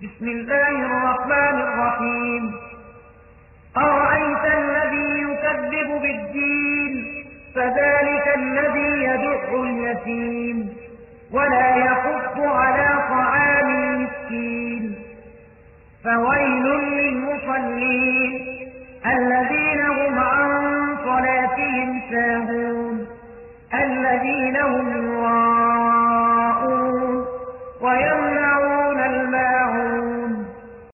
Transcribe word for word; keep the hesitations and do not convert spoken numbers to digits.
بسم الله الرحمن الرحيم أرأيت الذي يكذب بالدين فذلك الذي يدع اليتيم ولا يحض على طعام المسكين فويل للمصلين الذين هم عن صلاتهم ساهون الذين هم